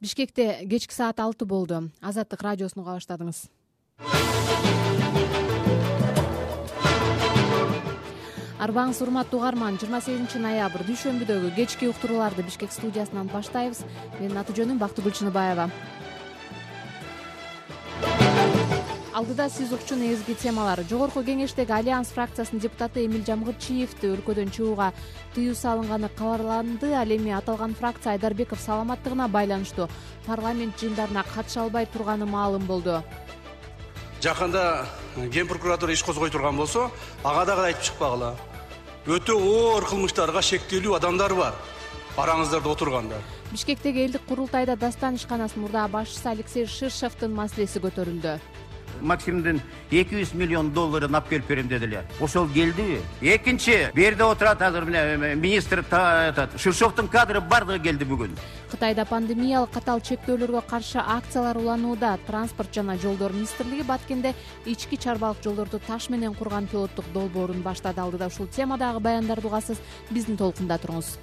Бишкекте кечки саат 6 болду. Азаттык радиосуну уга баштадыңыз. Арбаңыз урматтуу угарман, 28 ноябрь дүйшөмбүдөгү кечки уктурууларды Бишкек студиясынан баштайбыз. Менин аты жөнүм Бактыгүл Чыныбаева. Алдыда сиз укчу негизги темалар. Жогорку кеңештеги Альянс фракциясынын депутаты Эмил Жамгырчиевди өлкөдөн чыгууга тыюу салынганы кабарланды. Ал эми аталган фракция Айдарбеков саламаттыгына байланыштуу парламент жыйындарына катыша албай турганы маалым болду. Жакында Ген прокуратура иш козгой турган болсо, ага дагы айтып чыкпагыла. Өтө оор кылмыштарга шектелүү адамдар бар. Араңыздарда отургандар. Бишкектеги элдик курултайда Дастан ишканасынын мурдагы башчысы Алексей Ширшевдин маселеси көтөрүлдү. Максимдин 200 миллион долларын алып келип берем дедилер. Ошол келдиби? Экинчи, берде отурат азыр министр Ширшовдун кадры бардыгы келди бүгүн. Кытайда пандемиялык катаал чектөөлөргө каршы акциялар уланууда. Транспорт жана жолдор министрлиги Баткенде ички чарбалык жолдорду таш менен курган пилоттук долбоорун баштады. Алдыда ушул темадагы баяндарды угасыз, биздин толкунда туруңуз.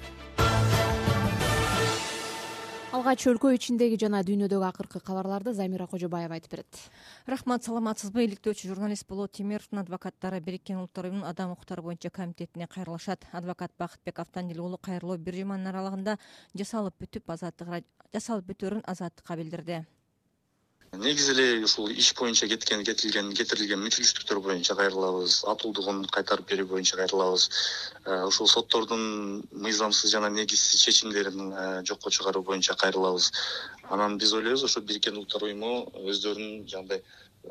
Алгач өлкө ичиндеги жана дүйнөдөгү акыркы кабарларды Замира Кожобаева айтып берет. Рахмат, саламатсызбы? Иликтөөчү журналист Болот Темировдун адвокаттары Бириккен Улуттар Уюмунун адам укуктары боюнча комитетине кайрылышат. Адвокат Бакытбек Автандил уулу кайрылуу бир жуманын аралыгында жасалып бүтөөрүн Азаттыкка билдирди. Негизи эле ушул иш боюнча кетирилген митигсиздиктер боюнча кайрылабыз, атуулдугун кайтарып берүү боюнча кайрылабыз. Ушул соттордун мыйзамсыз жана негизсиз чечимдерин жокко чыгаруу боюнча кайрылабыз. Анан биз ойлойбуз, ошо Бириккен Улуттар Уюму өздөрүнүн жандай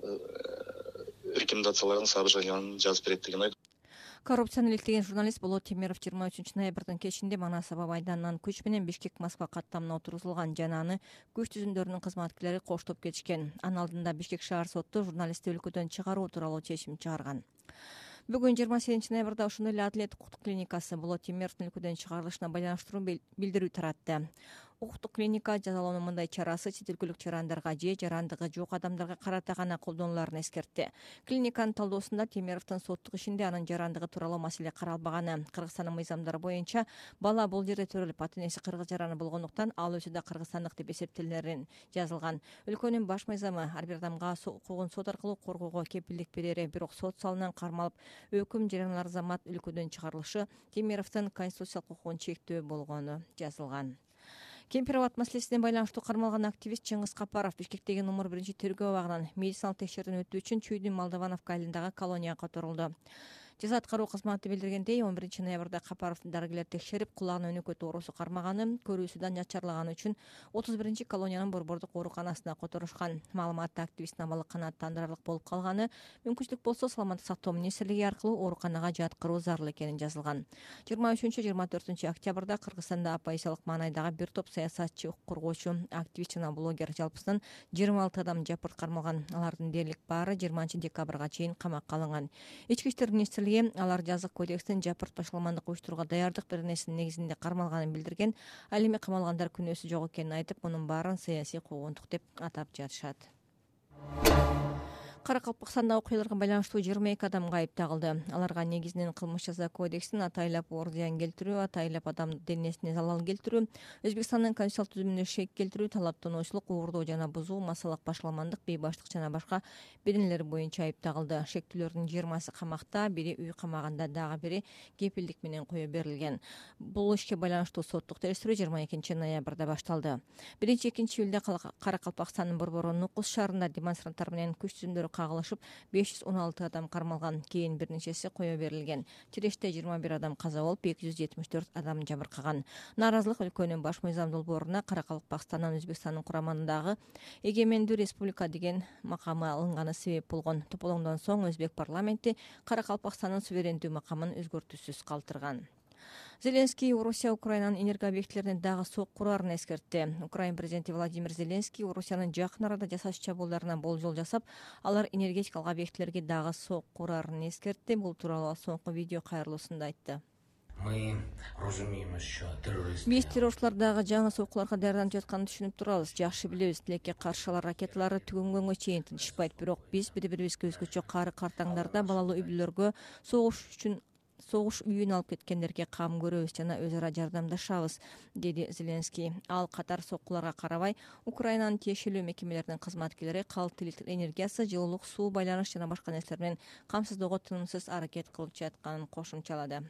рекомендацияларын, соображенияларын жазып берет деген ой. Коррупцияны иликтеген журналист Болот Темиров 23 ноябрдын кечинде Манас аба майданынан күч менен Бишкек-Москва каттамына отургузулган жана аны күч түзүмдөрүнүн кызматкерлери коштоп кетишкен. Анын алдында Бишкек шаар соту журналистти өлкөдөн чыгаруу тууралуу чечим чыгарган. Бүгүн 28 ноябрда ошондой эле Адилет укуктук клиникасы Болот Темировдун өлкөдөн чыгарылышына байланыштыруу билдирүү таратты. Укуктук клиника жазалоонун мындай чарасы чет өлкөлүк жарандарга же жарандыгы жок адамдарга карата гана колдонуларын эскертти. Клиниканын талдоосунда Темировдун соттук ишинде анын жарандыгы тууралуу маселе каралбаганы, Кыргызстандын мыйзамдары боюнча бала бул жерде төрөлүп, ата-энеси кыргыз жараны болгондуктан ал өзү да кыргызстандык деп эсептелерин жазылган. Өлкөнүн баш мыйзамы ар бир адамга укугун сот аркылуу коргоого кепилдик берери, бирок сот залынан кармалып, өкүм жарыялаган замат өлкөдөн чыгарылышы Темировдун конституциялык укугун чектөө болгону жазылган. Кемпир-абад маселесине байланыштуу кармалган активист Чыңгыз Капаров Бишкектеги номер 1 тергөө абагынан медициналык текшерүүдөн өтүү үчүн Чүйдүн Молдовановка айылындагы колонияга которулду. Жаза аткаруу кызматы билдиргендей, 11 ноябрда Капаровдун дарыгерлер текшерип, кулагына өнөкөт оорусу кармаганы, көрүүсү начарлаганы үчүн 31 колониянын борбордук ооруканасына которушкан. Маалыматта активисттин абалы канааттандырарлык болуп калганы, мүмкүнчүлүк болсо саламаттык сактоо министрлиги аркылуу ооруканага жаткыруу зарыл экенин жазылган. 23-24 октябрда Кыргызстанда оппозициялык маанайдагы бир топ саясатчы, укук коргоочу, активист жана блогер жалпысынан 26 адам жапырт кармалган. Алардын дээрлик баары 20 декабрга чейин камакка алынган. Ички иштер министрлиги алар жазык кодекстин жапырт башаламандык уюштурууга даярдык беренесинин негизинде кармалганын билдирген. Ал эми камалгандар күнөөсү жок экенин айтып, мунун баарын саясий куугунтук деп атап жатышат. Каракалпакстанда окуяларга байланыштуу 22 адамга айып тагылды. Аларга негизинен кылмыш жаза кодексинин атайлап оор зыян келтирүү, атайлап адам денесине залал келтирүү, Өзбекстандын конституциялык түзүмүнө шек келтирүү, талаптануучулук, уурдоо жана бузуу, массалык башаламандык, бейбаштык жана башка беденелер боюнча айып тагылды. Шектүүлөрдүн 20сы камакта, бири үй камагында, дагы бири кепилдик менен кое берилген. Бул ишке байланыштуу соттук териштирүү 22 ноябрда башталды. 1-2 июлда Каракалпакстандын борбору Нукус шаарында демонстранттар менен күч түзүмдөрү кагылышып, 516 адам кармалган, кийин бир нечеси кое берилген. Тиреште 21 адам каза болуп, 274 адам жабыркаган. Нааразылык өлкөнүн баш мыйзам долбооруна Каракалпакстандан Өзбекстандын курамындагы эгемендүү республика деген макамы алынганы себеп болгон. Тополоңдон соң Өзбек парламенти Каракалпакстандын суверендүү макамын өзгөртүүсүз калтырган. Зеленский Орусия Украинанын энергообъектилерине дагы сок курарын эскертти. Украин президенти Владимир Зеленский Орусиянын жакын арада жасач чабуулдарына болжол жасап, алар энергетикалык объектилерге дагы сок курарын эскертти. Бул тууралуу соңку видео кайрылуусунда айтты. Биз террорчулардагы жаңы сокуларга даярданып жатканын түшүнүп турабыз. Жакшы билебиз, тилекке каршылар ракеталары түгөнгөнгө чейин тынчышпайт. Бирок биз бири-бирибизге өзгөчө кары картаңдарда балалуу үй бүлөлөргө согуш үчүн согуш үйүн алып кеткендерге кам көрөбүз жана өз ара жардамдашабыз, деди Зеленский. Ал катар соккуларга карабай Украинанын тиешелүү мекемелеринин кызматкерлери калыпты электр энергиясы, жылуулук, суу, байланыш жана башка нерселер менен камсыздоого тынымсыз аракет кылып жатканын кошумчалады.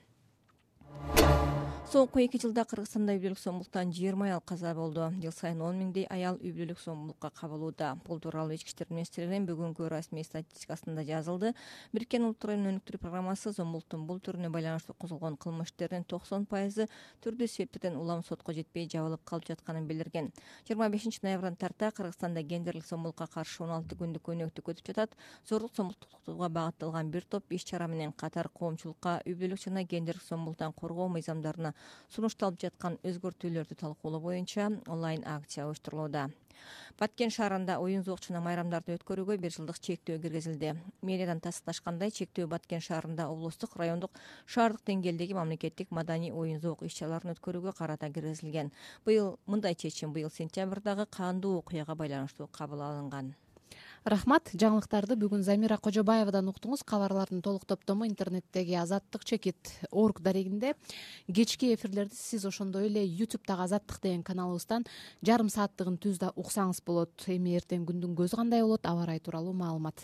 Соңку 2 жылда Кыргызстанда үй бүлөлүк зомбулуктан 20 аял каза болду. Жыл сайын 10 миңдей аял үй бүлөлүк зомбулукка кабылууда. Бул тууралуу Ички иштер министрлигинин бүгүнкү расмий статистикасында жазылды. Бириккен Улуттар уюмунун өнүктүрүү программасы зомбулуктун бул түрүнө байланыштуу козголгон кылмыш иштеринин 90% түрдүү себептерден улам сотко жетпей жабылып калып жатканын билдирген. 25 ноябрдан тарта Кыргызстанда гендерлик зомбулукка каршы 16 күндүк өнөктүк өтүп жатат. Зорлук зомбулукту токтотууга багытталган бир топ иш-чара менен катар коомчулукка үй бүлөлүк жана гендерлик зомбулуктан коргоо мыйзамдарына сунушталып жаткан өзгөртүүлөрдү талкуулоо боюнча онлайн акция уюштурулууда. Баткен шаарында оюн зоок жана майрамдарды өткөрүүгө 1 жылдык чектөө киргизилди. Медиадан тастыкташкандай, чектөө Баткен шаарында облустук, райондук, шаардык деңгээлдеги мамлекеттик маданий оюн зоок иш-чараларын өткөрүүгө карата киргизилген. Мындай чечим быйыл сентябрдагы кандуу окуяга байланыштуу кабыл алынган. Рахмат. Жаңылыктарды бүгүн Замира Кожобаевадан уктуңуз. Кабарлардын толук топтому интернеттеги Азаттык чекит.org дарегинде. Кечки эфирлерди сиз ошондой эле YouTube'дагы Азаттык деген каналыбыздан жарым сааттыгын түздө уксаңыз болот. Эми эртең күндүн көзү кандай болот, аба ырайы тууралуу маалымат.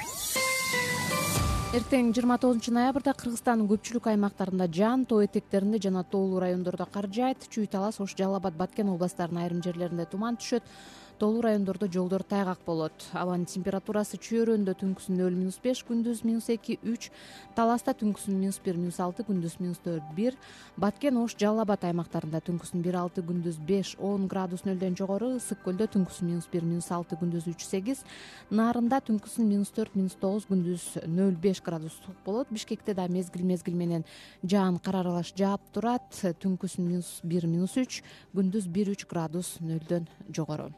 Эртең 29 ноябрда Кыргызстандын көпчүлүк аймактарында жаан, тоо этектеринде жана тоолуу райондордо кар жаайт. Чүй, Талас, Ош, Жалал Абад, Баткен областарынын айрым жерлеринде туман түшөт. Тоолуу райондордо жолдор тайгак болот. Абанын температурасы чөйрөндө түнкүсүн 0-5, күндүз -2-3, Таласта түнкүсүн -1-6, күндүз -4-1, Баткен, Ош, Жалал Абад аймактарында түнкүсүн 1-6, күндүз 5-10 градус нөлдөн жогору, Ысык көлдө түнкүсүн -1-6, күндүз 3-8, Нарында түнкүсүн -4-9, күндүз 0-5 градус суык болот. Бишкекте да мезгил менен жаан кар аралаш жаап турат, түнкүсүн -1-3, күндүз 1-3 градус нөлдөн жогору.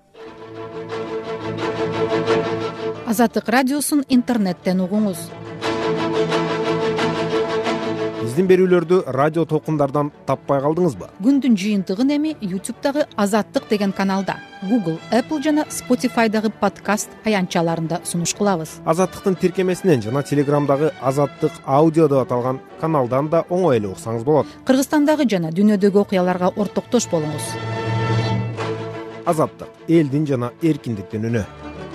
Азаттык радиосун интернеттен угуңуз. Биздин берүүлөрдү радио толкундардан таппай калдыңызбы? Күндүн жыйынтыгын эми YouTube'дагы Азаттык деген каналда, Google, Apple жана Spotify'дагы подкаст аянтчаларында сунуш кылабыз. Азаттыктын тиркемесинен жана Телеграмдагы Азаттык аудио деп аталган каналдан да оңой эле уксаңыз болот. Кыргызстандагы жана дүйнөдөгү окуяларга ортоктош болуңуз. Азаттык, элдин жана эркиндиктин үнү.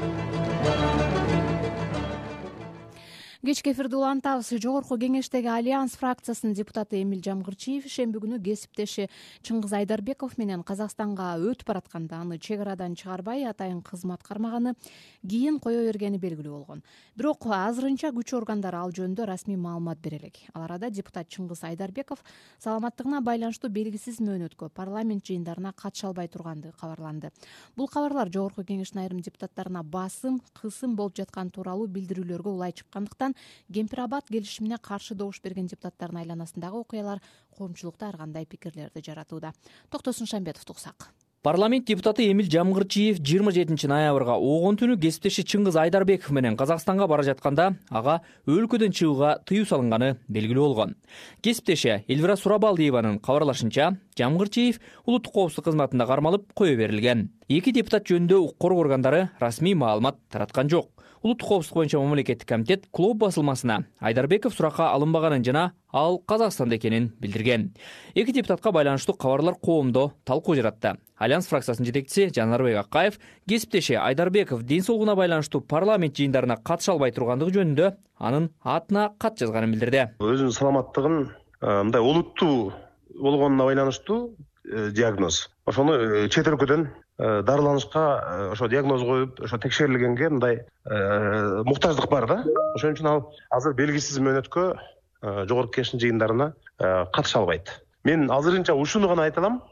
Кечки эфирди улантабыз. Жогорку кеңештеги Альянс фракциясынын депутаты Эмиль Жамгырчиев шемби күнү кесиптеши Чыңгыз Айдарбеков менен Казакстанга өтүп баратканда аны чек арадан чыгарбай атайын кызмат кармаганы кийин кое бергени белгилүү болгон. Бирок азырынча күч органдары ал жөнүндө расмий маалымат бере элек. Ал арада депутат Чыңгыз Айдарбеков саламаттыгына байланыштуу белгисиз мөөнөткө парламент жыйындарына катыша албай тургандыгы кабарланды. Бул кабарлар жогорку кеңештин айрым депутаттарына басым, кысым болуп жаткан тууралуу билдирүүлөргө улай чыккандыктан Кемпир-Абад келишимине каршы добуш берген депутаттардын айланасындагы окуялар коомчулукта ар кандай пикирлерди жаратууда. Токтосун Шамбетовду уксак. Парламент депутаты Эмиль Жамгырчиев 27 ноябрга огон түнү кесиптеши Чыңгыз Айдарбеков менен Казакстанга бара жатканда ага өлкөдөн чыгууга тыюу салынганы белгилүү болгон. Кесиптеши Эльвира Сурабалдиеванын кабарлашынча, Жамгырчиев улуттук коопсуздук кызматында кармалып кое берилген. Эки депутат жөнүндө укук коргоо органдары расмий маалымат тараткан жок. Улуттук коопсуздук боюнча мамлекеттик комитет клуб басылмасына Айдарбеков суракка алынбаганын жана ал Казакстанда экенин билдирген. Эки депутатка байланыштуу кабарлар коомдо талкуу жаратты. Альянс фракциясынын жетекчиси Жанарбек Акаев кесиптеши Айдарбеков ден соолугуна байланыштуу парламент жыйындарына катыша албай тургандыгы жөнүндө анын атына кат жазганын билдирди. Өзүнүн саламаттыгын мындай олуттуу болгонуна байланыштуу диагноз. Ошону чет өлкөдөн дарыланышка ошо диагноз коюп, ошо текшерилгенге мындай муктаждык бар да. Ошон үчүн ал азыр белгисиз мөөнөткө жогорку кеңештин жыйындарына катыша албайт. Мен азырынча ушуну гана айта алам,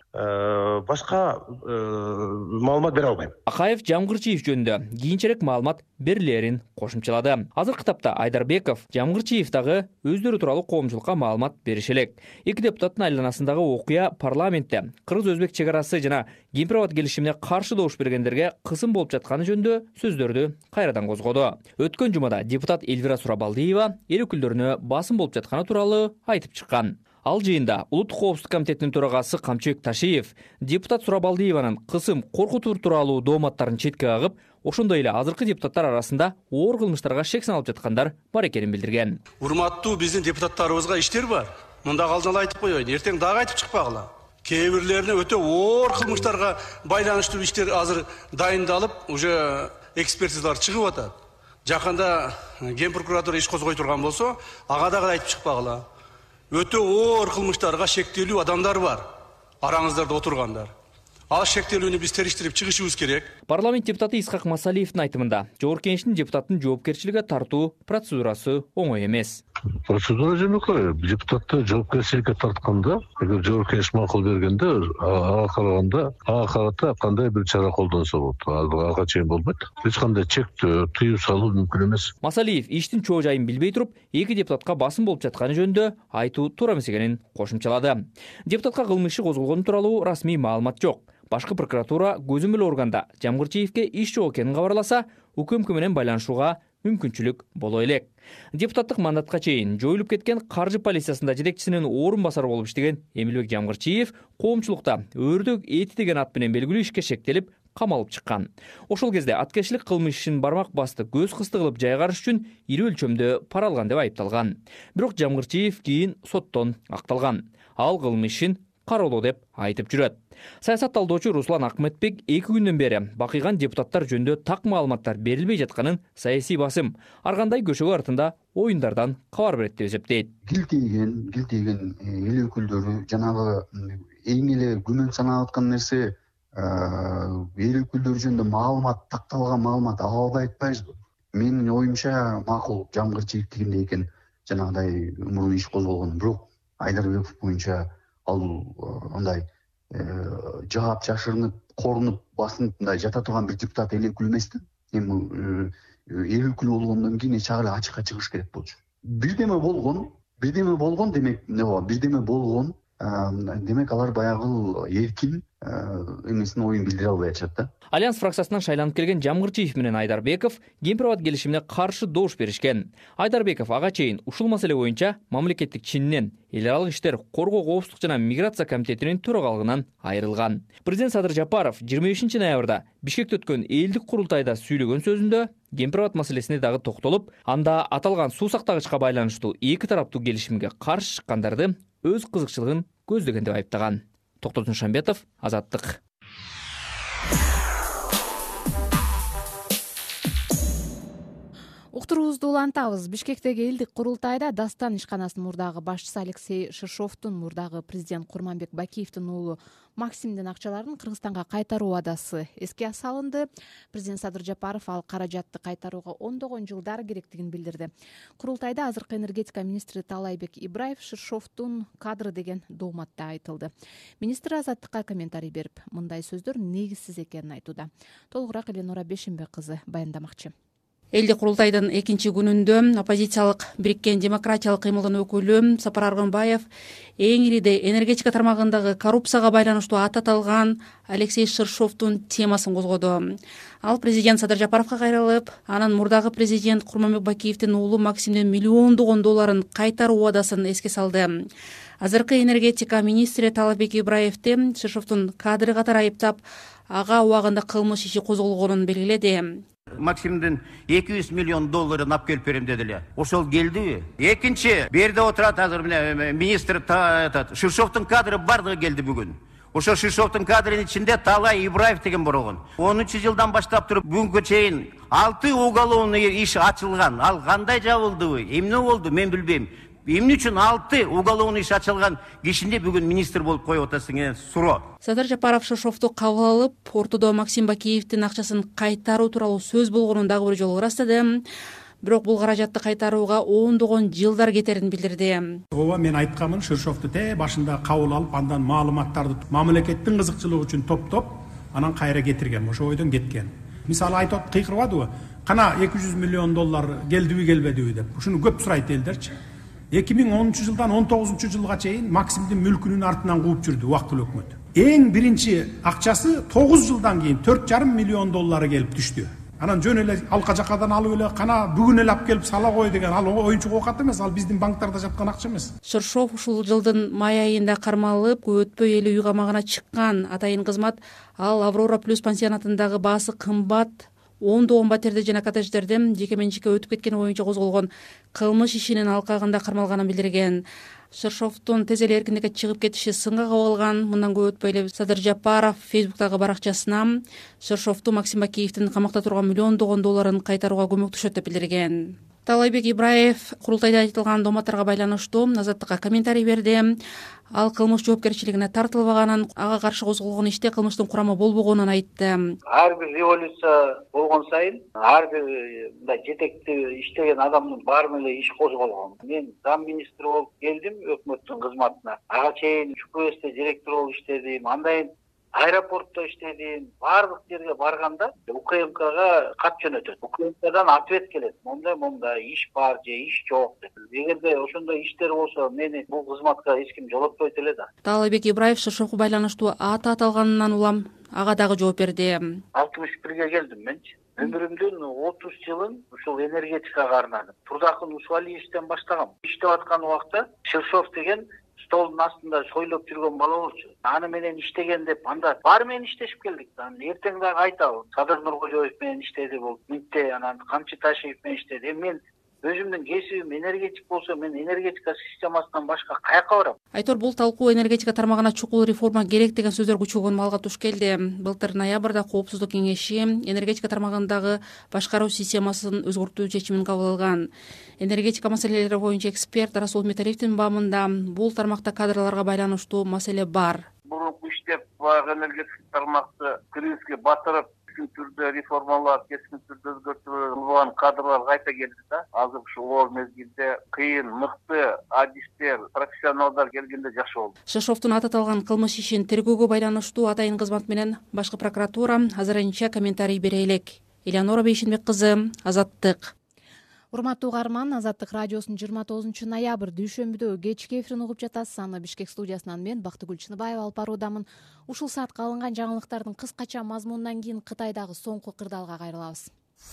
башка маалымат бере албайм. Акаев Жамгырчиев жөнүндө кийинчерээк маалымат берилерин кошумчалады. Азыркы тапта Айдарбеков, Жамгырчиев дагы өздөрү тууралуу коомчулукка маалымат бериши элек. Эки депутаттын айланасындагы окуя парламентте кыргыз-өзбек чек арасы жана Кемпир-Абад келишимине каршы добуш бергендерге кысым болуп жатканы жөнүндө сөздөрдү кайрадан козгоду. Өткөн жумада депутат Эльвира Сурабалдиева эл өкүлдөрүнө басым болуп жатканы тууралуу айтып чыккан. Ал жыйында Улуттук коопсуздук комитетинин төрагасы Камчыбек Ташиев депутат Сурабалдиеванын кысым коркутуу тууралуу дооматтарын четке кагып, ошондой эле азыркы депутаттар арасында оор кылмыштарга шек саналып жаткандар бар экенин билдирген. Урматтуу биздин депутаттарыбызга иштер бар. Мында алдын айтып коеюн, эртең дагы айтып чыкпагыла. Кээ бирлерине өтө оор кылмыштарга байланыштуу иштер азыр дайындалып, уже экспертизалар чыгып атат. Жакында Ген прокуратура иш козгой турган болсо, ага дагы айтып чыкпагыла. Өтө оор кылмыштарга шектелүү адамдар бар. Араңыздарда отургандар. Ал шектелүүнү биз териштирип чыгышыбыз керек. Парламент депутаты Исхак Масалиевдин айтымында, Жогорку Кеңештин депутаттын жоопкерчиликке тартуу процедурасы оңой эмес. Процедура жөнөкөй. Депутатты жоопкерчиликке тартканда, эгер Жогорку Кеңеш макул бергенде, ага караганда, ага карата кандай бир чара колдонсо болот. Ага чейин болбойт. Эч кандай чектөө, тыюу салуу мүмкүн эмес. Масалиев иштин чоо жайын билбей туруп, эки депутатка басым болуп жатканы жөнүндө айтуу туура эмес экенин кошумчалады. Депутатка кылмыш иши козголгону тууралуу расмий маалымат жок. Башкы прокуратура көзөмөл органда Жамгырчиевке иш жок экенин кабарласа, УКМК менен байланышууга мүмкүнчүлүк боло элек. Депутаттык мандатка чейин жоюлуп кеткен каржы полициясында жетекчисинин орун басары болуп иштеген Эмилбек Жамгырчиев коомчулукта өрдөк эти деген ат менен белгилүү ишке шектелип, камалып чыккан. Ошол кезде аткерчилик кылмыш ишин бармак басты көз кысты кылып жайгарыш үчүн ири өлчөмдө пара алган деп айыпталган. Бирок Жамгырчиев кийин соттон акталган. Ал кылмыш ишин кароолоо деп айтып жүрөт. Саясат талдоочу Руслан Акметбек 2 күндөн бери бакыйган депутаттар жөнүндө так маалыматтар берилбей жатканын саясий басым, ар кандай көчөгө артында оюндардан кабар берет деп эсептейт. Килтейген эл өкүлдөрү жанагы эң эле күмөн саналып аткан нерсе эл өкүлдөрү жөнүндө маалымат, такталган маалымат ала албай атпайбызбы? Менин оюмча макул Жамгырчиев дегенде экен жанагыдай мурун иш козголгон, бирок Айдарбеков боюнча ал андай жаап жашырынып, корунуп, басынып мындай жата турган бир депутат эл өкүлү эмес да. Эми эл өкүлү болгондон кийин эч ак эле ачыкка чыгыш керек болчу. Бирдеме болгон, демек эмне болот? Бирдеме болгон, демек алар баягы эркин эмесин оюн билдире албай атышат да. Альянс фракциясынан шайланып келген Жамгырчиев менен Айдарбеков Ген-Приват келишимине каршы добуш беришкен. Айдарбеков ага чейин ушул маселе боюнча мамлекеттик чининен эл аралык иштер, коргоо, коопсуздук жана миграция комитетинин төрагалыгынан айрылган. Президент Садыр Жапаров 25 ноябрда Бишкекте өткөн элдик курултайда сүйлөгөн сөзүндө Ген-Приват маселесине дагы токтолуп, анда аталган суу сактагычка байланыштуу эки тараптуу келишимге каршы чыккандарды өз кызыкчылыгын көздөгөн деп айыптаган. Токтотун Шамбетов, Азаттык. Уктуруубузду улантабыз. Бишкектеги элдик курултайда Дастан ишканасынын мурдагы башчысы Алексей Шишовдун, мурдагы президент Курманбек Бакиевдин уулу Максимдин акчаларын Кыргызстанга кайтаруу убадасы эске салынды. Президент Садыр Жапаров ал каражатты кайтарууга ондогон жылдар керектигин билдирди. Курултайда азыркы энергетика министри Талайбек Ибраев Шишовдун кадры деген дооматта айтылды. Министр Азаттыкка комментарий берип, мындай сөздөр негизсиз экенин айтууда. Толугураак Эленора Бешенбек кызы баяндамакчы. Элдик курултайдын экинчи күнүндө оппозициялык Бириккен демократиялык кыймылдын өкүлү Сапар Аргынбаев эң ириде энергетика тармагындагы коррупцияга байланыштуу аты аталган Алексей Шишовдун темасын козгоду. Ал президент Садыр Жапаровго кайрылып, анын мурдагы президент Курманбек Бакиевдин уулу Максимдин миллиондогон долларын кайтаруу убадасын эске салды. Азыркы энергетика министри Талайбек Ибраевди Шишовдун кадры катары айыптап, ага убагында кылмыш иши козголгонун белгиледи. Максимдин 200 миллион долларын алып келип берем дедилер. Ошол келдиби? Экинчи, берде отурат азыр министр Шишовдун кадры бардыгы келди бүгүн. Ошо Шишовдун кадрынын ичинде Талай Ибраев деген болгон. 10 жылдан баштап туруп бүгүнгө чейин 6 уголовный иш ачылган. Ал кандай жабылдыбы? Эмне болду? Мен билбейм. Эмне үчүн 6 уголовный иш ачылган кишини бүгүн министр болуп коюп атасың деген суроо. Садыр Жапаров Шишовду кабыл алып, ортодо Максим Бакиевдин акчасын кайтаруу тууралуу сөз болгонун дагы бир жолу ырастады. Бирок бул каражатты кайтарууга ондогон жылдар кетерин билдирди. Ооба, мен айтканмын, Шишовду башында кабыл алып, андан маалыматтарды мамлекеттин кызыкчылыгы үчүн топтоп, анан кайра кетирген, ошо ойдон кеткен. Мисалы айтып кыйкырбадыбы? Кана 200 миллион доллар келдиби, келбедиби деп. Ушуну көп сурайт элдерчи. 2010 жылдан 19 жылга чейин Максимдин мүлкүнүн артынан кууп жүрдү убактылуу өкмөт. Эң биринчи акчасы 9 жылдан кийин 4,5 миллион доллары келип түштү. анан жөн эле алка жакадан алып эле кана бүгүн эле алып келип сала кой деген ал оюнчук оокат эмес, ал биздин банктарда жаткан акча эмес. Шыршов ушул жылдын май айында кармалып көп өтпөй эле үй камагына чыккан. Атайын кызмат ал Аврора плюс пансионатындагы баасы кымбат ондогон батирде жана коттедждерде жеке менчикке өтүп кеткени боюнча козголгон кылмыш ишинин алкагында кармалганын билдирген. Шыршовдун тез эле эркиндикке чыгып кетиши сынга кабылган. Мындан көп өтпөй эле Садыр Жапаров Фейсбуктагы баракчасына Шыршовду Максим Бакиевдин камакта турган миллиондогон долларын кайтарууга көмөктөшөт деп билдирген. Таалайбек Ибраев курултайда айтылган дооматтарга байланыштуу Азаттыкка комментарий берди. Ал кылмыш жоопкерчилигине тартылбаганын, ага каршы козголгон иште кылмыштын курамы болбогонун айтты. Ар бир революция болгон сайын ар бир мындай жетекти иштеген адамдын баары эле иш козголгон. Мен зам министр болуп келдим өкмөттүн кызматына. Ага чейин ЧПСте директор болуп иштедим. Андан аэропортто иштедим. Баардык жерге барганда УКМКга кат жөнөтөт. УКМКдан ответ келет. Мондай иш бар же иш жок деп. Эгерде ошондой иштер болсо, мени бул кызматка эч ким жолотпойт эле да. Таалайбек Ибраев Шыршовго байланыштуу аты аталганынан улам ага дагы жооп берди. 61-ге келдим менчи. Өмүрүмдүн 30 жылын ушул энергетикага арнадым. Турдакын Усвалиевден баштагам. Иштеп аткан убакта Шыршов деген столдун астында шойлоп жүргөн бала болчу. Аны менен иштеген деп анда баары менен иштешип келдик. Анан эртең дагы айтабы. Садыр Нуркожоев менен иштеди бул. Митте анан Камчы Ташиев менен иштеди. Мен өзүмдүн кесибим энергетик болсо, мен энергетика системасынан башка каяка барам? Айтор, бул талкуу энергетика тармагына чукул реформа керек деген сөздөр күчөгөн маалга туш келди. Былтыр ноябрда Коопсуздук кеңеши энергетика тармагындагы башкаруу системасын өзгөртүү чечимин кабыл алган. Энергетика маселелери боюнча эксперт Расул Металиевдин баамында бул тармакта кадрларга байланыштуу маселе бар. Мурунку иштеп энергетика тармакты кризиске батырып, кескин түрдө реформалар, кескин түрдө өзгөртүүлөр кадрлар кайта келди да. Азыр ушул оор мезгилде кыйын, мыкты адистер, профессионалдар келгенде жакшы болду. Шыршовдун аты аталган кылмыш ишин тергөөгө байланыштуу атайын кызмат менен башкы прокуратура азырынча комментарий бере элек. Элеонора Бейшенбек кызы, Азаттык. Урматтуу угарман, Азаттык радиосунун 29 ноябрь дүйшөмбүдө кечки эфирин угуп жатасыз. Аны Бишкек студиясынан мен Бактыгүл Чыныбаева алып баруудамын. Ушул саатка алынган жаңылыктардын кыскача мазмунунан кийин Кытайдагы соңку кырдаалга кайрылабыз.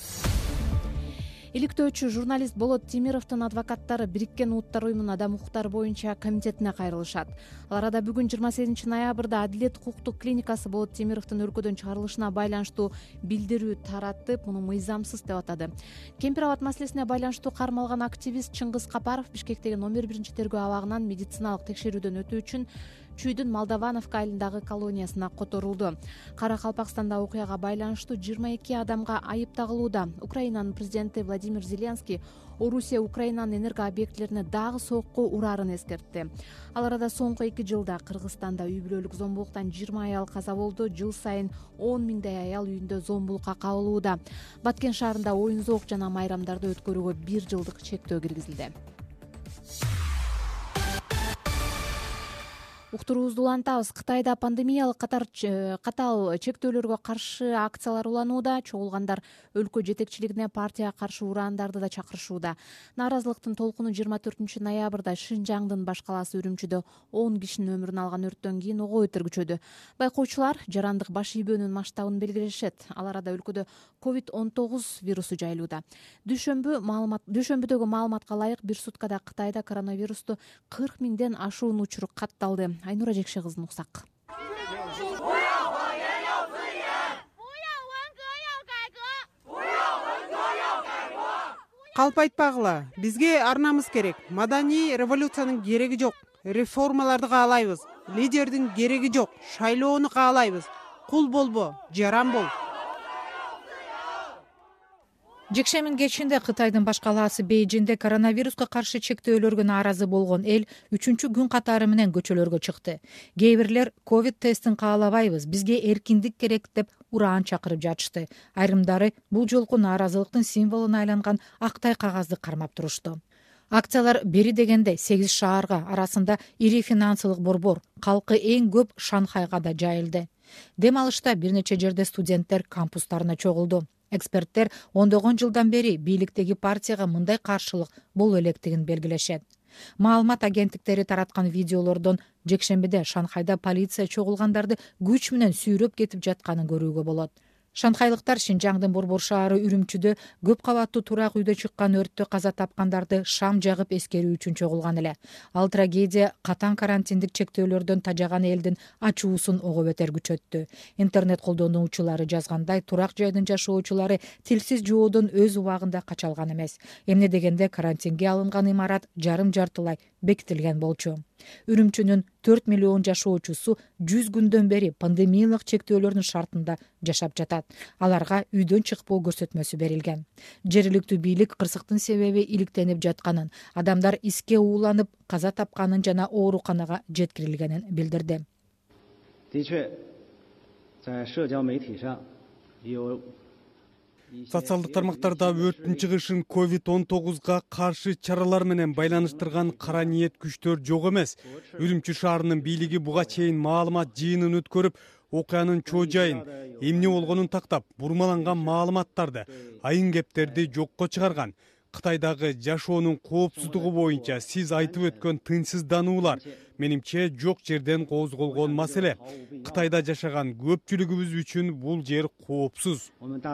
Иликтөөчү журналист Болот Темировдун адвокаттары Бириккен Улуттар уюмунун адам укуктары боюнча комитетине кайрылышат. Ал арада бүгүн 28 ноябрда Адилет укуктук клиникасы Болот Темировдун өлкөдөн чыгарылышына байланыштуу билдирүү таратып, муну мыйзамсыз деп атады. Кемпир абад маселесине байланыштуу кармалган активист Чыңгыз Капаров Бишкектеги номер 1 тергөө абагынан медициналык текшерүүдөн өтүү үчүн Чүйдүн Молдовановка айылындагы колониясына которулду. Кара-Калпакстанда окуяга байланыштуу 22 адамга айып тагылууда. Украинанын президенти Владимир Зеленский Орусия Украинанын энерго объектилерине дагы соокку урарын эскертти. Ал арада соңку 2 жылда Кыргызстанда үй бүлөлүк зомбулуктан 20 аял каза болду. Жыл сайын 10 миңдей аял үйүндө зомбулукка кабылууда. Баткен шаарында оюн-зоок жана майрамдарды өткөрүүгө 1 жылдык чектөө киргизилди. Уктуруубузду улантабыз. Кытайда пандемиялык катал чектөөлөргө каршы акциялар уланууда. Чогулгандар өлкө жетекчилигине партияга каршы урандарды да чакырышууда. Нааразылыктын толкуну 24 ноябрда Шинжаңдын баш калаасы Үрүмчүдө 10 кишинин өмүрүн алган өрттөн кийин ого өтөргүчөдү. Байкоочулар жарандык баш ийбөөнүн масштабын белгилешет. Ал арада өлкөдө COVID-19 вирусу жайылууда. Дүйшөмбүдөгү маалыматка ылайык бир суткада Кытайда коронавирусту 40 миңден ашуун учур катталды. Айнура Жекше кызын уксак. Калп айтпагыла, бизге арнамыз керек. Маданий революциянын кереги жок. Реформаларды каалайбыз. Лидердин кереги жок. Шайлоону каалайбыз. Кул болбо, жаран бол. Жекшембин кечинде Кытайдын баш калаасы Бейжиңде коронавируска каршы чектөөлөргө нааразы болгон эл 3-күн катары менен көчөлөргө чыкты. Кээ бирлер ковид тестин каалабайбыз, бизге эркиндик керек деп ураан чакырып жатышты. Айрымдары бул жолку нааразылыктын символуна айланган актай кагазды кармап турушту. Акциялар бери дегенде 8 шаарга, арасында ири финансылык борбор, калкы эң көп Шанхайга да жайылды. Дем алышта бир нече жерде студенттер кампустарына чогулду. Эксперттер ондогон жылдан бери бийликтеги партияга мындай каршылык боло электигин белгилешет. Маалымат агенттиктери тараткан видеолордон жекшембиде Шанхайда полиция чогулгандарды күч менен сүйрөп кетип жатканын көрүүгө болот. Шанхайлыктар Шинжаңдын Борбор шаары Үрүмчүдө көп кабаттуу турак үйдө чыккан өрттө каза тапкандарды шам жагып эскерүү үчүн чогулган эле. Ал трагедия катаң карантиндик чектөөлөрдөн тажаган элдин ачуусун ого бетер күчөттү. Интернет колдонуучулары жазгандай, турак жайдын жашоочулары тилсиз жоодон өз убагында кача алган эмес. Эмне дегенде карантинге алынган имарат жарым-жартылай бекитилген болчу. Үрүмчүнүн 4 миллион жашоочусу 100 күндөн бери пандемиялык чектөөлөрдүн шартында жашап жатат. Аларга үйдөн чыкпоо көрсөтмөсү берилген. Жергиликтүү бийлик кырсыктын себеби иликтенип жатканын, адамдар иске ууланып каза тапканын жана ооруканага жеткирилгенин билдирди. Социалдык тармактарда өрттүн чыгышын COVID-19 каршы чаралар менен байланыштырган кара ниет күчтөр жок эмес. Үрүмчү шаарынын бийлиги буга чейин маалымат жыйынын өткөрүп, окуянын чоо жайын, эмне болгонун тактап, бурмаланган маалыматтарды, айын кептерди жокко чыгарган. Кытайдагы жашоонун коопсуздугу боюнча сиз айтып өткөн тынчсыздануулар менимче жок жерден козголгон маселе. Кытайда жашаган көпчүлүгүбүз үчүн бул жер коопсуз.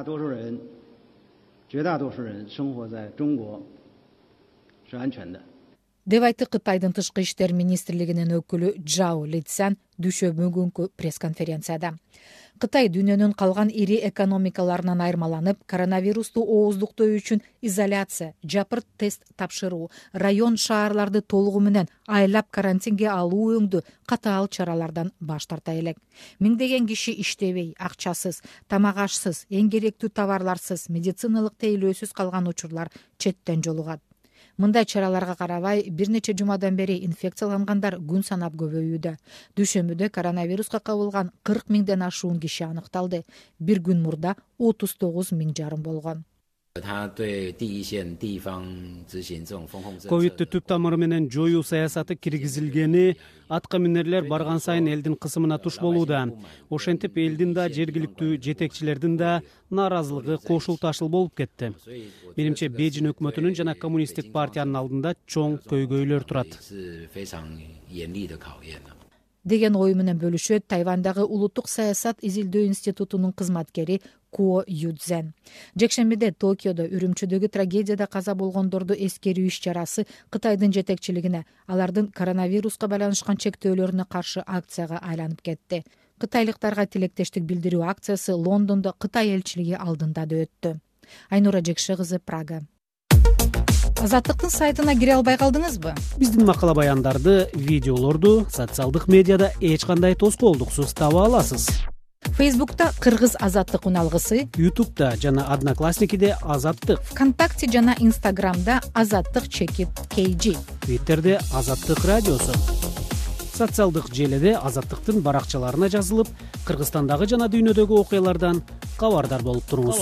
Деп айтты Кытайдын тышкы иштер министрлигинин өкүлү Жао Лицян дүйшөмбү пресс-конференцияда. Кытай дүйнөнүн калган ири экономикаларынан айырмаланып, коронавирусту ооздуктоо үчүн изоляция, жапырт тест тапшыруу, район шаарларды толугу менен айлап карантинге алуу өңдүү катаал чаралардан баш тарта элек. Миңдеген киши иштебей, акчасыз, тамак ашсыз, эң керектүү товарларсыз, медициналык тейлөөсүз калган учурлар четтен жолугат. Мындай чараларга карабай, бир нече жумадан бери инфекциялангандар күн санап көбөйүүдө. Дүйшөмбүдө коронавируска кабылган 40 миңден ашуун киши аныкталды. Бир күн мурда 39 миң жарым болгон. Ковидти түп тамыры менен жоюу саясаты киргизилгени, атка минерлер барган сайын элдин кысымына туш болууда. Ошентип элдин да, жергиликтүү жетекчилердин да нааразылыгы кошул-ташыл болуп кетти. Менимче Бейжин өкмөтүнүн жана коммунисттик партиянын алдында чоң көйгөйлөр турат. Деген ой менен бөлүшөт Тайвандагы улуттук саясат изилдөө институтунун кызматкери Ко Юдзен. Жекшембиде Токиодо Үрүмчүдөгү трагедияда каза болгондорду эскерүү иш-чарасы Кытайдын жетекчилигине, алардын коронавируска байланышкан чектөөлөрүнө каршы акцияга айланып кетти. Кытайлыктарга тилектештик билдирүү акциясы Лондондо Кытай элчилиги алдында да өттү. Айнура Жекше кызы, Прага. Азаттыктын сайтына кире албай калдыңызбы? Биздин макала баяндарды, видеолорду социалдык медиада эч кандай тоскоолдуксуз таба аласыз. Фейсбукта Кыргыз Азаттык уналгысы, Ютубта жана Одноклассникиде Азаттык, ВКонтакте жана Инстаграмда Азаттык чекит KG, Твиттерде Азаттык радиосу. Социалдык желеде Азаттыктын баракчаларына жазылып, Кыргызстандагы жана дүйнөдөгү окуялардан кабардар болуп туруңуз.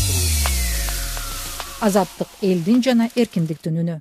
Азаттык элдин жана эркиндиктин үнү.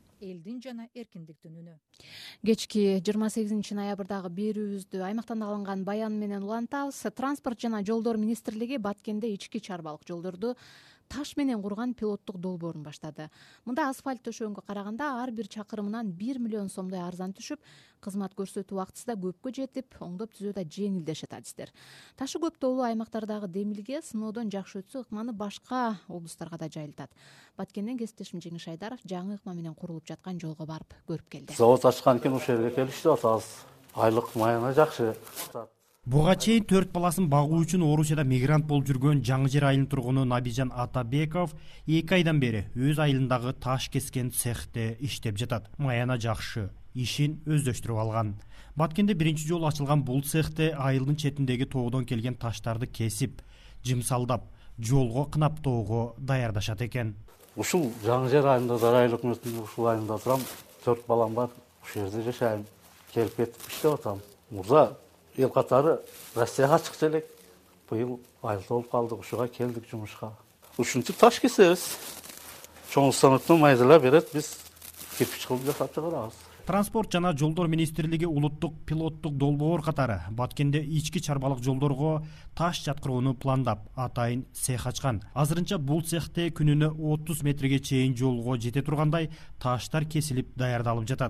Кечки 28 ноябрдагы берүүбүздү аймактан алынган баян менен улантабыз. Транспорт жана жолдор министрлиги Баткенде ички чарбалык жолдорду таш менен курган пилоттук долбоорун баштады. Мында асфальт төшөгөнгө караганда ар бир чакырымынан 1 миллион сомдой арзан түшүп, кызмат көрсөтүү убактысы да көпкө жетип, оңдоп түзүүдө жеңилдешет адистер. Ташы көп тоолуу аймактардагы демилге сыноодон жакшы өтсө, ыкманы башка облустарга да жайылтат. Баткенден кесиптешим Жеңиш Айдаров жаңы ыкма менен курулуп жаткан жолго барып көрүп келди. Завод ачкан экен, ошол жерге келиштип атабыз. Айлык майына жакшы. Буга чейин 4 баласын багуу үчүн Орусияда мигрант болуп жүргөн Жаңы Жер айылынын тургуну Набижан Атабеков 2 айдан бери өз айылындагы таш кескен цехте иштеп жатат. Маяна жакшы, ишин өздөштүрүп алган. Баткенде биринчи жолу ачылган бул цехте айылдын четиндеги тоодон келген таштарды кесип, жымсалдап, жолго кынаптоого даярдашат экен. Ушул Жаңы Жер айылында Дарайлык өкмөтүнүн ушул айылында турам, 4 балам бар. Ушул жерде жашайм. Келип кетип иштеп атам. Мурда ел катары Россияга чыкчу элек. Быйыл айылда болуп калдык, ушуга келдик жумушка. Ушинтип таш кесебиз. Чоң станоктон майдалап берет, биз кирпич кылып жасап чыгарабыз. Транспорт жана жолдор министрлиги улуттук пилоттук долбоор катары Баткенде ички чарбалык жолдорго таш жаткырууну пландап, атайын цех ачкан. Азырынча бул цехте күнүнө 30 метрге чейин жолго жете тургандай таштар кесилип даярдалып жатат.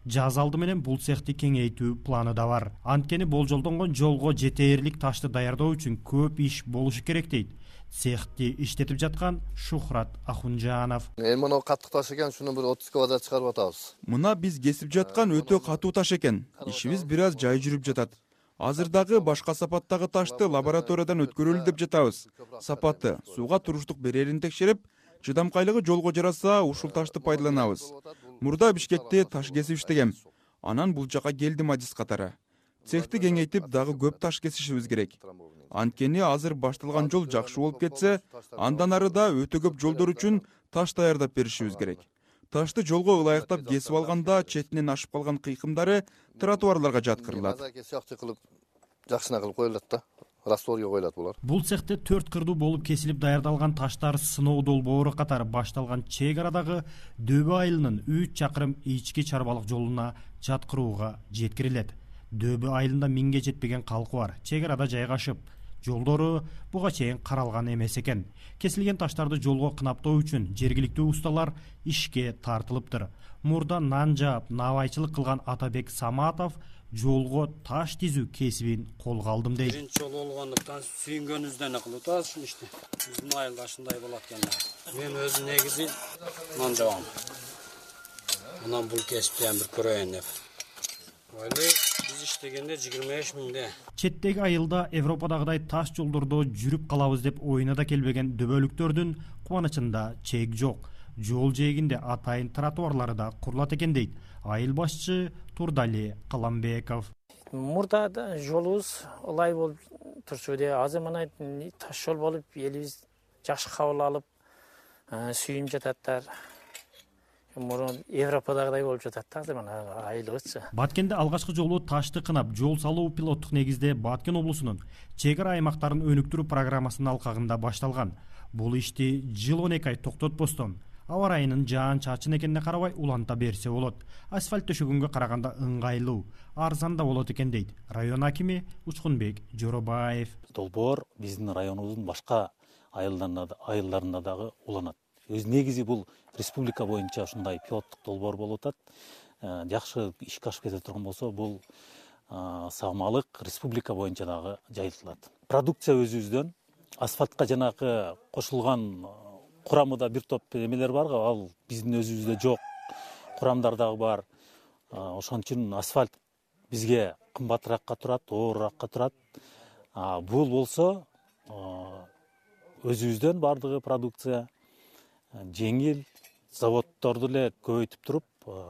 Жаз алды менен бул цехти кеңейтүү планы да бар. Анткени болжолдонгон жолго жетээрлик ташты даярдоо үчүн көп иш болушу керек дейт цехти иштетип жаткан Шухрат Ахунжанов. Мына катык таш экен, шуну бир 30 квадрат чыгарып атабыз. Мына биз кесип жаткан өтө катуу таш экен. Ишибиз бир аз жай жүрүп жатат. Азыр дагы башка сапаттагы ташты лабораториядан өткөрөлү деп жатабыз. Сапаты, сууга туруштук берерин текшерип, чыдамкайлыгы жолго жараса, ушул ташты пайдаланабыз. Мурда Бишкекте таш кесип иштегем. Анан бул жака келдим адис катары. Цехти кеңейтип дагы көп таш кесишибиз керек. Анткени азыр башталган жол жакшы болуп кетсе, андан ары да өтө көп жолдор үчүн таш даярдап беришибиз керек. Ташты жолго ылайыктап кесип алганда четинен ашып калган кыйкымдары тротуарларга жаткырылат. Жакшына кылып коюлат да. Растворга коюлат булар. Бул цехте 4 кырдуу болуп кесилип даярдалган таштар сыноо долбоору катары башталган чек арадагы Дөбө айылынын 3 чакырым ички чарбалык жолуна жаткырууга жеткирилет. Дөбө айылында 1000ге жетпеген калкы бар. Чек арада жайгашып, жолдору буга чейин каралган эмес экен. Кесилген таштарды жолго кынаптоо үчүн жергиликтүү усталар ишке тартылыптыр. Мурда нан жаап, навайчылык кылган Атабек Саматов жолго таш тизүү кесибин колго алдым дейт. Биринчи жолу болгондуктан сүйүнгөнүбүздөн кылып атабыз ушул ишти. Биздин айылда ушундай болот экен. Мен өзүм негизи нан жабам. Анан бул кесипти бир көрөйүн деп. Биз иштегенде 25 миңде. Четтеги айылда Европадагыдай таш жолдордо жүрүп калабыз деп оюна да келбеген дөбөлүктөрдүн кубанычында чек жок. Жол жээгинде атайын тротуарлары да курулат экен дейт айыл башчы Турдали Каламбеков. Мурда жолубуз ылай болуп турчу де, азыр мына таш жол болуп элибиз жакшы кабыл алып сүйүнүп жататтар. Мурун Европадагыдай болуп жатат да азыр мына айылыбызчы. Баткенде алгачкы жолу ташты кынап жол салуу пилоттук негизде Баткен облусунун чек ара аймактарын өнүктүрүү программасынын алкагында башталган. Бул ишти жыл 12 ай токтотпостон аба ырайынын жаан-чачын экенине карабай уланта берсе болот. Асфальт төшөгөнгө караганда ыңгайлуу, арзан да болот экен дейт район акими Учкунбек Жоробаев. Долбоор биздин районубуздун башка айылдарында дагы уланат. Өз негизи бул республика боюнча ушундай пилоттук долбоор болуп атат. Жакшы ишке ашып кете турган болсо, бул сагмалык республика боюнча дагы жайылтылат. Продукция өзүбүздөн асфальтка жанагы кошулган курамында бир топ эмелер бар, ал биздин өзүбүздө жок. Курамдар дагы бар. Ошон үчүн асфальт бизге кымбатыракка турат, ооруракка турат. Бул болсо өзүбүздөн бардыгы продукция жеңил, заводдорду эле көбөйтүп туруп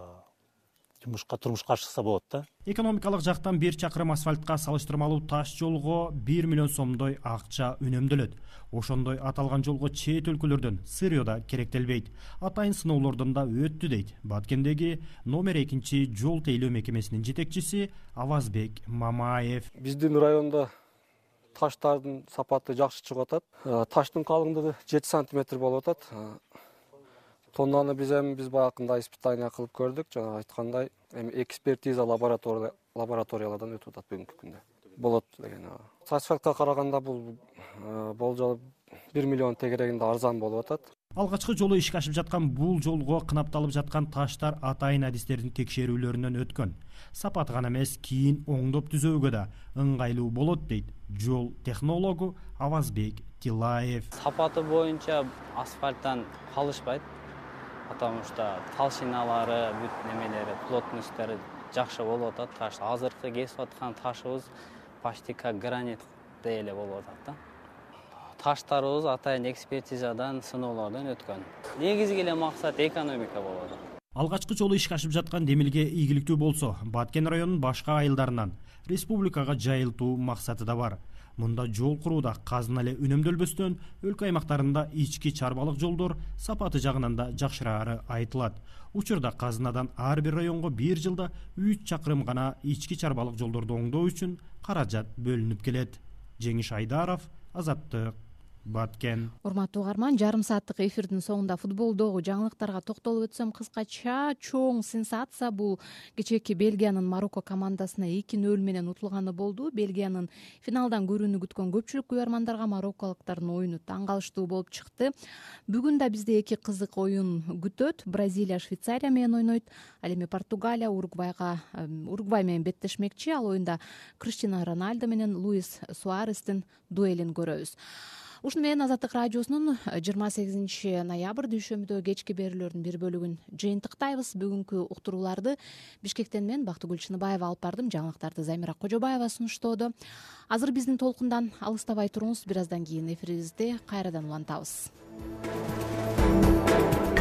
турмушка ашыкса болот да. Экономикалык жактан 1 чакырым асфальтка салыштырмалуу таш жолго 1 миллион сомдой акча үнөмдөлөт. Ошондой аталган жолго чет өлкөлөрдөн сырьё да керектелбейт. Атайын сыноолордон да өттү дейт Баткендеги номер 2 жол тейлөө мекемесинин жетекчиси Авазбек Мамаев. Биздин районда таштардын сапаты жакшы чыгып атат. Таштын калыңдыгы 7 сантиметр болуп атат. Тоннаны биз баягындай испытание кылып көрдүк. Жана айткандай, экспертиза лабораториялардан өтүп атат бүгүнкү күндө. Болот деген. Асфальтка караганда бул болжол 1 миллион тегерегинде арзан болуп атат. Алгачкы жолу ишке ашып жаткан бул жолго кынапталып жаткан таштар атайын адистердин текшерүүлөрүнөн өткөн. Сапаты гана эмес, кийин оңдоп түзөөгө да ыңгайлуу болот дейт жол технологу Авазбек Тилаев. Сапаты боюнча асфальттан калышпайт. Потому что толщиналары, бүт немелери, плотностьтери жакшы болуп атат. Таш азыркы кесип аткан ташыбыз почти как гранит эле болуп атат да. Таштарыбыз атайын экспертизадан, сыноолордон өткөн. Негизги эле максат экономика болуп атат. Алгачкы жолу ишке ашып жаткан демилге ийгиликтүү болсо, Баткен районунун башка айылдарынан республикага жайылтуу максаты да бар. Мында жол курууда казына эле үнөмдөлбөстөн өлкө аймактарында ички чарбалык жолдор сапаты жагынан да жакшыраары айтылат. Учурда казынадан ар бир районго 1 жылда 3 чакырым гана ички чарбалык жолдорду оңдоо үчүн каражат бөлүнүп келет. Жеңиш Айдаров, Азаттык, Баткен. Урматтуу угарман, жарым сааттык эфирдин соңунда футболдогу жаңылыктарга токтолуп өтсөм, кыскача чоң сенсация бул кечээки Бельгиянын Марокко командасына 2-0 менен утулганы болду. Бельгиянын финалдан көрүүнү күткөн көпчүлүк күйөрмандарга марокколуктардын оюну таң калыштуу болуп чыкты. Бүгүн да бизде 2 кызык оюн күтөт. Бразилия Швейцария менен ойнойт. Ал эми Португалия Уругвай менен беттешмекчи. Ал оюнда Криштиану Роналдо менен Луис Суарестин дуэлин көрөбүз. Ушуну менен Азаттык радиосунун 28 ноябрь дүйшөмбүдө кечки берүүлөрдүн бир бөлүгүн жыйынтыктайбыз. Бүгүнкү уктурууларды Бишкектен мен Бактыгүл Чыныбаева алып бардым. Жаңылыктарды Замира Кожобаева сунуштоодо. Азыр биздин толкундан алыстабай туруңуз. Бир аздан кийин эфирибизде кайрадан улантабыз.